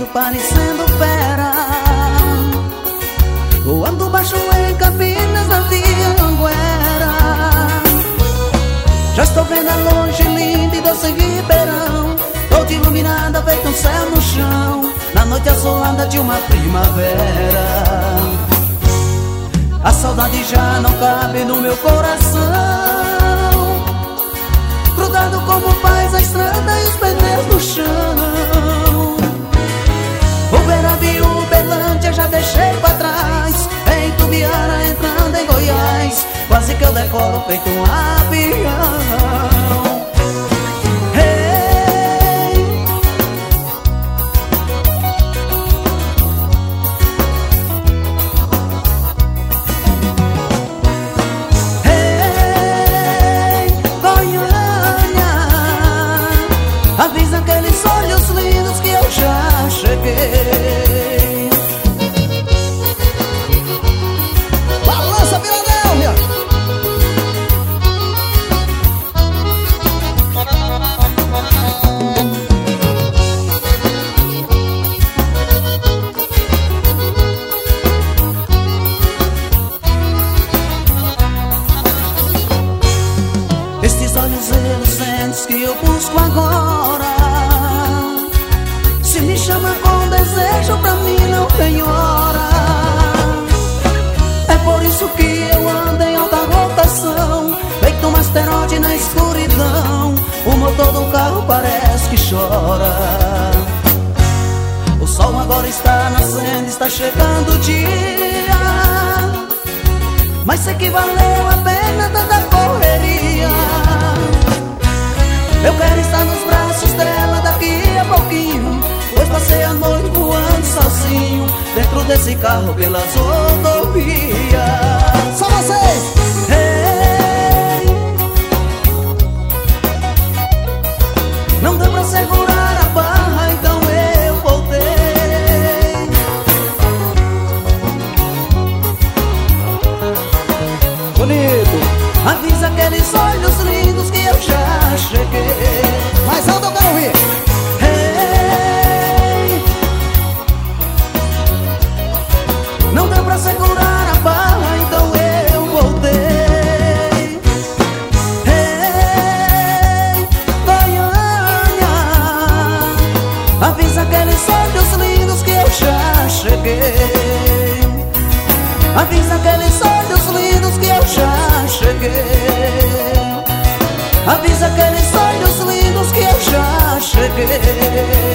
parecendo fera, voando baixo em Campinas, na Anguera. Já estou vendo a longe, linda e doce Ribeirão, toda iluminada, feito um céu no chão, na noite azulada de uma primavera. A saudade já não cabe no meu coração, grudado como faz a estrada e os pneus no chão. Uberaba e Uberlândia já deixei pra trás, em Tubiara entrando em Goiás, quase que eu decolo feito um avião. Avisa aqueles olhos lindos que eu já cheguei. Balança, Filadélfia! Estes olhos reluzentes que eu busco agora, se me chama com desejo, pra mim não tem hora. É por isso que eu ando em alta rotação, feito um asteroide na escuridão. O motor do carro parece que chora. O sol agora está nascendo, está chegando o dia, mas sei que valeu a pena tanta correria. Eu quero estar nos braços dela daqui a pouquinho, pois passei a noite voando sozinho dentro desse carro pelas rodovias. Só vocês! Hey, não deu pra segurar a barra, então eu voltei. Bonito! Avisa aqueles olhos lindos que eu já cheguei. Mais alto eu quero ouvir! Hey, não deu pra segurar a barra, então eu voltei. Hey, Goiânia, avisa aqueles olhos lindos que eu já cheguei. Avisa aqueles olhos lindos que eu já cheguei. Avisa aqueles olhos lindos que eu já cheguei.